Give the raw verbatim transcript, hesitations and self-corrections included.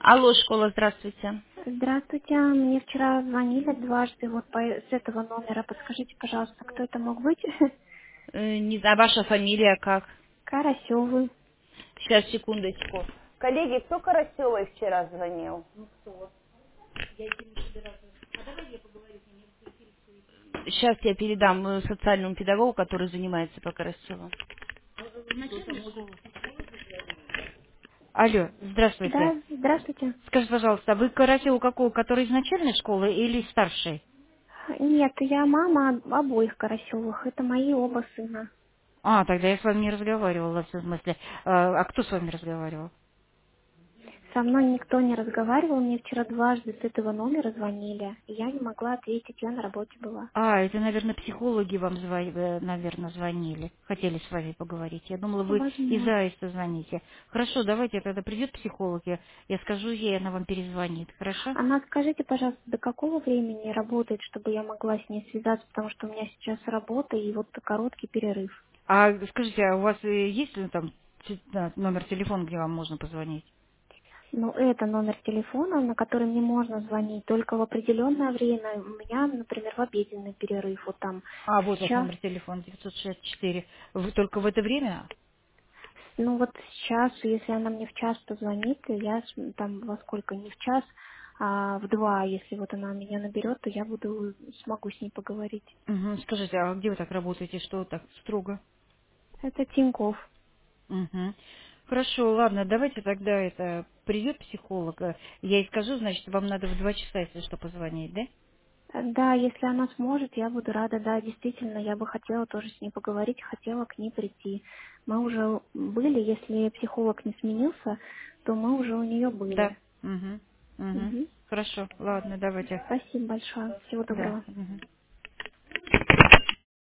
Алло, школа, здравствуйте. Здравствуйте, мне вчера звонили дважды вот по, с этого номера. Подскажите, пожалуйста, кто это мог быть? Э, не знаю, ваша фамилия как? Карасевы. Сейчас, секундочку. Коллеги, кто Карасевой вчера звонил? Сейчас я передам э, социальному педагогу, который занимается по Карасеву. Алло, здравствуйте. Да, здравствуйте. Скажите, пожалуйста, вы Карасеву какого, который из начальной школы или старшей? Нет, я мама обоих Карасевых. Это мои оба сына. А, тогда я с вами не разговаривала, в смысле. А, а кто с вами разговаривал? Со мной никто не разговаривал. Мне вчера дважды с этого номера звонили. И я не могла ответить, я на работе была. А, это, наверное, психологи вам, наверное, звонили. Хотели с вами поговорить. Я думала, вы из Возможно. Аиста звоните. Хорошо, давайте тогда придет психолог, я, я скажу ей, она вам перезвонит. Хорошо? Она, скажите, пожалуйста, до какого времени работает, чтобы я могла с ней связаться, потому что у меня сейчас работа и вот короткий перерыв. А скажите, а у вас э, есть ли там те- да, номер телефона, где вам можно позвонить? Ну, это номер телефона, на который мне можно звонить только в определенное время. У меня, например, в обеденный перерыв, вот там А, вот ваш сейчас, номер телефона, девятьсот шестьдесят четыре. Вы только в это время? ну вот сейчас, если она мне в час позвонит, то я с- там во сколько, не в час, а в два, если вот она меня наберет, то я буду, смогу с ней поговорить. Мгм. Скажите, а где вы так работаете, что вы так строго? Это Тиньков. Мгм. Хорошо, ладно, давайте тогда это придет психолог. э, Я ей скажу, значит, вам надо в два часа, если что, позвонить, да? Да, если она сможет, я буду рада. Да, действительно, я бы хотела тоже с ней поговорить, хотела к ней прийти. Мы уже были, если психолог не сменился, то мы уже у нее Да. были. Угу. Угу. Мгм. Хорошо, ладно, давайте. Спасибо большое. Всего Да. доброго. Мгм.